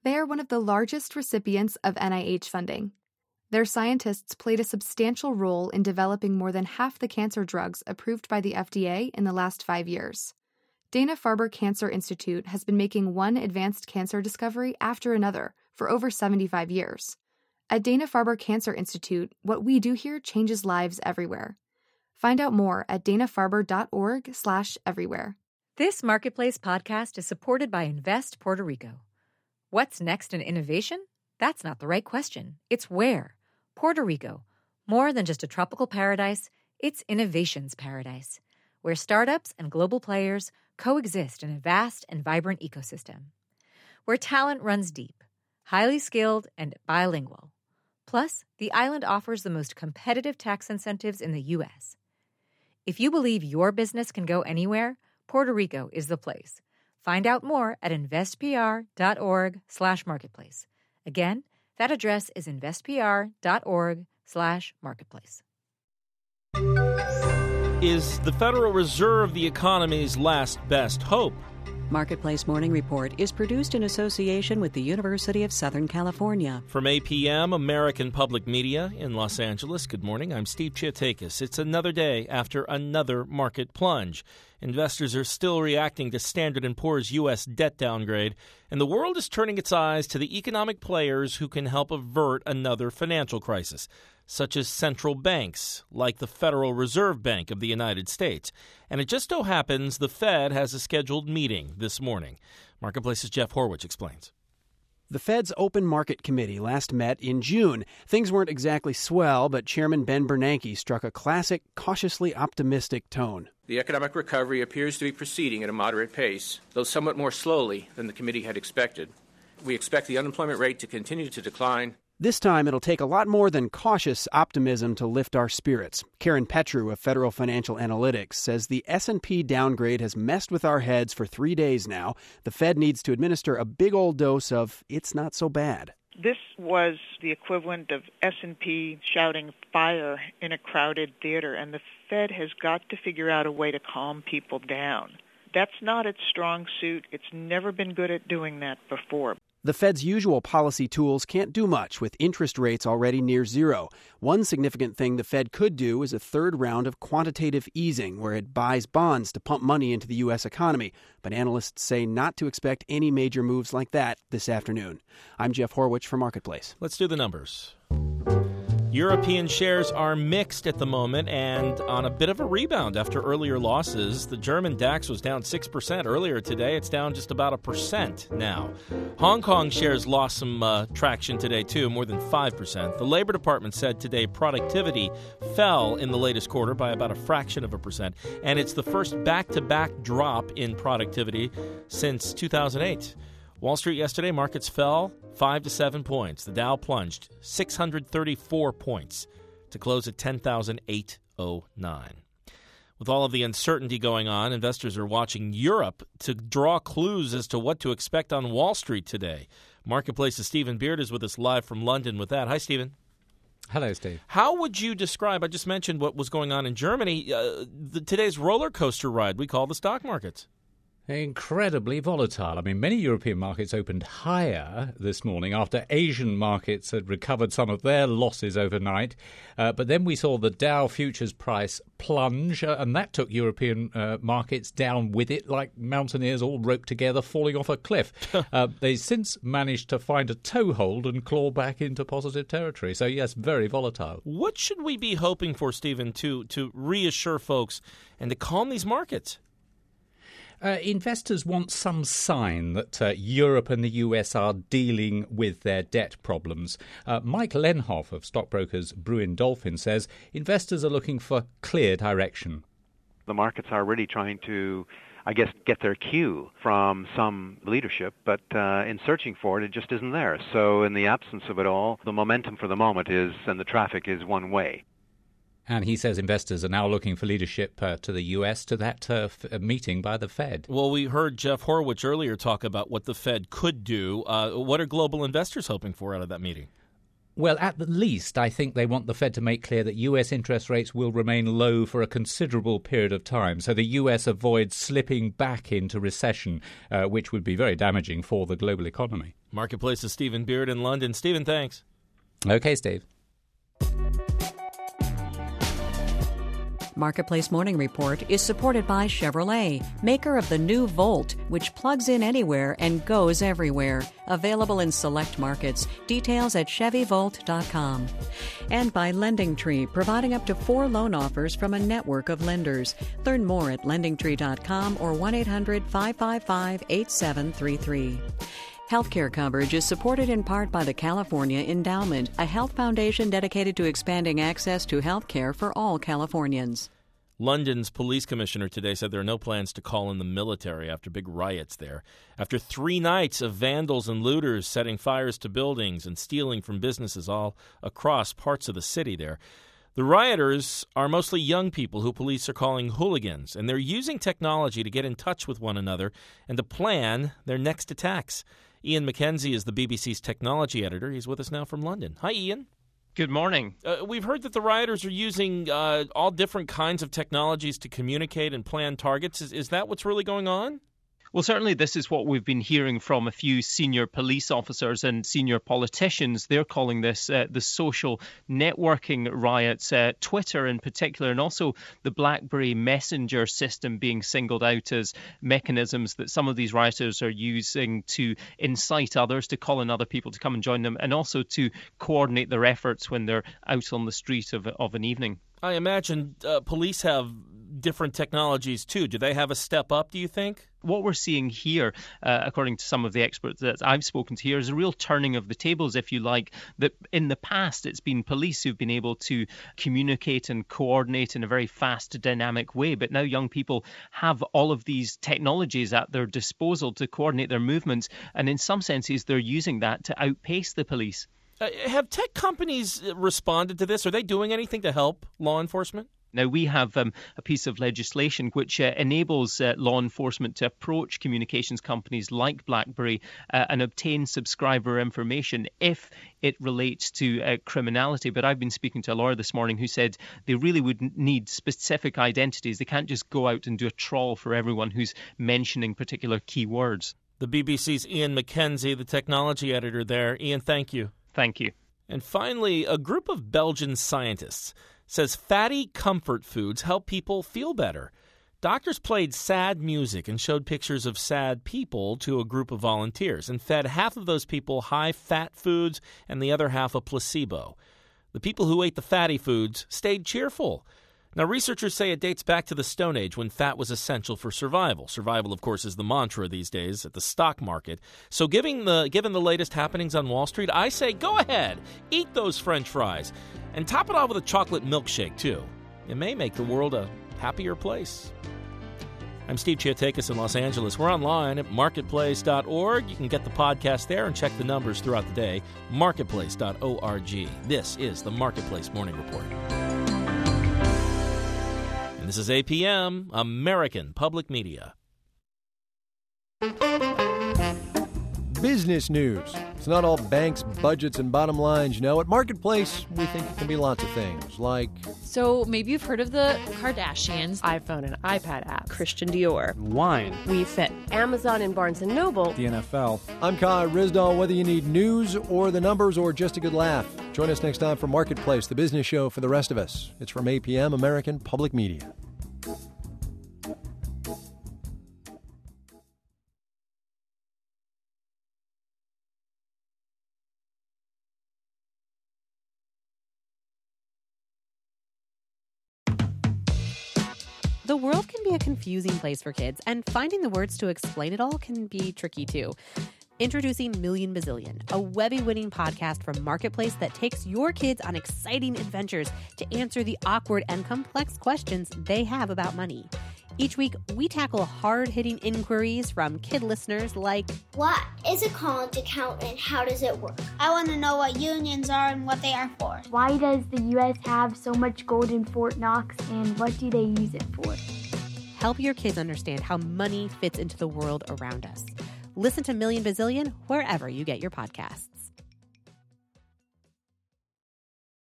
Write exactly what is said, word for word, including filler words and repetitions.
They are one of the largest recipients of N I H funding. Their scientists played a substantial role in developing more than half the cancer drugs approved by the F D A in the last five years. Dana-Farber Cancer Institute has been making one advanced cancer discovery after another for over seventy-five years. At Dana-Farber Cancer Institute, what we do here changes lives everywhere. Find out more at dana-farber.org slash everywhere. This Marketplace podcast is supported by Invest Puerto Rico. What's next in innovation? That's not the right question. It's where. Puerto Rico. More than just a tropical paradise, it's innovation's paradise, where startups and global players coexist in a vast and vibrant ecosystem. Where talent runs deep, highly skilled, and bilingual. Plus, the island offers the most competitive tax incentives in the U S. If you believe your business can go anywhere, Puerto Rico is the place. Find out more at investpr.org slash marketplace. Again, that address is investpr.org slash marketplace. Is the Federal Reserve the economy's last best hope? Marketplace Morning Report is produced in association with the University of Southern California. From A P M, American Public Media in Los Angeles, good morning. I'm Steve Chiatakis. It's another day after another market plunge. Investors are still reacting to Standard and Poor's U S debt downgrade, and the world is turning its eyes to the economic players who can help avert another financial crisis, such as central banks, like the Federal Reserve Bank of the United States. And it just so happens the Fed has a scheduled meeting this morning. Marketplace's Jeff Horwich explains. The Fed's Open Market Committee last met in June. Things weren't exactly swell, but Chairman Ben Bernanke struck a classic, cautiously optimistic tone. The economic recovery appears to be proceeding at a moderate pace, though somewhat more slowly than the committee had expected. We expect the unemployment rate to continue to decline. This time, it'll take a lot more than cautious optimism to lift our spirits. Karen Petru of Federal Financial Analytics says the S and P downgrade has messed with our heads for three days now. The Fed needs to administer a big old dose of it's not so bad. This was the equivalent of S and P shouting fire in a crowded theater, and the Fed has got to figure out a way to calm people down. That's not its strong suit. It's never been good at doing that before. The Fed's usual policy tools can't do much with interest rates already near zero. One significant thing the Fed could do is a third round of quantitative easing, where it buys bonds to pump money into the U S economy. But analysts say not to expect any major moves like that this afternoon. I'm Jeff Horwich for Marketplace. Let's do the numbers. European shares are mixed at the moment and on a bit of a rebound after earlier losses. The German DAX was down six percent earlier today. It's down just about a percent now. Hong Kong shares lost some uh, traction today, too, more than five percent. The Labor Department said today productivity fell in the latest quarter by about a fraction of a percent, and it's the first back-to-back drop in productivity since two thousand eight. Wall Street yesterday, markets fell five to seven points. The Dow plunged six hundred thirty-four points to close at ten thousand eight hundred nine. With all of the uncertainty going on, investors are watching Europe to draw clues as to what to expect on Wall Street today. Marketplace's Stephen Beard is with us live from London with that. Hi, Stephen. Hello, Steve. How would you describe, I just mentioned what was going on in Germany, uh, the, today's roller coaster ride we call the stock markets? Incredibly volatile. I mean, many European markets opened higher this morning after Asian markets had recovered some of their losses overnight. Uh, but then we saw the Dow futures price plunge, uh, and that took European uh, markets down with it like mountaineers all roped together falling off a cliff. uh, they since managed to find a toehold and claw back into positive territory. So, yes, very volatile. What should we be hoping for, Stephen, to, to reassure folks and to calm these markets? Uh, investors want some sign that uh, Europe and the U S are dealing with their debt problems. Uh, Mike Lenhoff of stockbrokers Brewin Dolphin says investors are looking for clear direction. The markets are really trying to, I guess, get their cue from some leadership, but uh, in searching for it, it just isn't there. So in the absence of it all, the momentum for the moment is, and the traffic is one way. And he says investors are now looking for leadership uh, to the U S, to that uh, f- meeting by the Fed. Well, we heard Jeff Horwich earlier talk about what the Fed could do. Uh, what are global investors hoping for out of that meeting? Well, at the least, I think they want the Fed to make clear that U S interest rates will remain low for a considerable period of time, so the U S avoids slipping back into recession, uh, which would be very damaging for the global economy. Marketplace's Stephen Beard in London. Stephen, thanks. Okay, Steve. Marketplace Morning Report is supported by Chevrolet, maker of the new Volt, which plugs in anywhere and goes everywhere. Available in select markets. Details at chevy volt dot com. And by Lending Tree, providing up to four loan offers from a network of lenders. Learn more at lending tree dot com or one eight hundred five five five eight seven three three. Healthcare coverage is supported in part by the California Endowment, a health foundation dedicated to expanding access to health care for all Californians. London's police commissioner today said there are no plans to call in the military after big riots there. After three nights of vandals and looters setting fires to buildings and stealing from businesses all across parts of the city there. The rioters are mostly young people who police are calling hooligans, and they're using technology to get in touch with one another and to plan their next attacks. Ian McKenzie is the B B C's technology editor. He's with us now from London. Hi, Ian. Good morning. Uh, we've heard that the rioters are using uh, all different kinds of technologies to communicate and plan targets. Is, is that what's really going on? Well, certainly this is what we've been hearing from a few senior police officers and senior politicians. They're calling this uh, the social networking riots, uh, Twitter in particular, and also the BlackBerry Messenger system being singled out as mechanisms that some of these rioters are using to incite others, to call in other people to come and join them, and also to coordinate their efforts when they're out on the street of, of an evening. I imagine uh, police have different technologies too. Do they have a step up, do you think? What we're seeing here, uh, according to some of the experts that I've spoken to here, is a real turning of the tables, if you like, that in the past it's been police who've been able to communicate and coordinate in a very fast, dynamic way. But now young people have all of these technologies at their disposal to coordinate their movements. And in some senses, they're using that to outpace the police. Uh, have tech companies responded to this? Are they doing anything to help law enforcement? Now, we have um, a piece of legislation which uh, enables uh, law enforcement to approach communications companies like BlackBerry uh, and obtain subscriber information if it relates to uh, criminality. But I've been speaking to a lawyer this morning who said they really would need specific identities. They can't just go out and do a trawl for everyone who's mentioning particular keywords. The B B C's Ian McKenzie, the technology editor there. Ian, thank you. Thank you. And finally, a group of Belgian scientists says fatty comfort foods help people feel better. Doctors played sad music and showed pictures of sad people to a group of volunteers and fed half of those people high-fat foods and the other half a placebo. The people who ate the fatty foods stayed cheerful. Now, researchers say it dates back to the Stone Age when fat was essential for survival. Survival, of course, is the mantra these days at the stock market. So given the, given the latest happenings on Wall Street, I say go ahead, eat those French fries, and top it off with a chocolate milkshake, too. It may make the world a happier place. I'm Steve Chiatakis in Los Angeles. We're online at marketplace dot org. You can get the podcast there and check the numbers throughout the day. marketplace dot org. This is the Marketplace Morning Report. And this is A P M, American Public Media. Business news. It's not all banks, budgets, and bottom lines, you know. At Marketplace, we think it can be lots of things, like... So maybe you've heard of the Kardashians. iPhone and iPad app. Christian Dior. Wine. We Fit. Amazon and Barnes and Noble. The N F L. I'm Kai Rizdal. Whether you need news or the numbers or just a good laugh, join us next time for Marketplace, the business show for the rest of us. It's from A P M, American Public Media. The world can be a confusing place for kids, and finding the words to explain it all can be tricky too. Introducing Million Bazillion, a Webby-winning podcast from Marketplace that takes your kids on exciting adventures to answer the awkward and complex questions they have about money. Each week, we tackle hard-hitting inquiries from kid listeners like, what is a college account and how does it work? I want to know what unions are and what they are for. Why does the U S have so much gold in Fort Knox and what do they use it for? Help your kids understand how money fits into the world around us. Listen to Million Bazillion wherever you get your podcasts.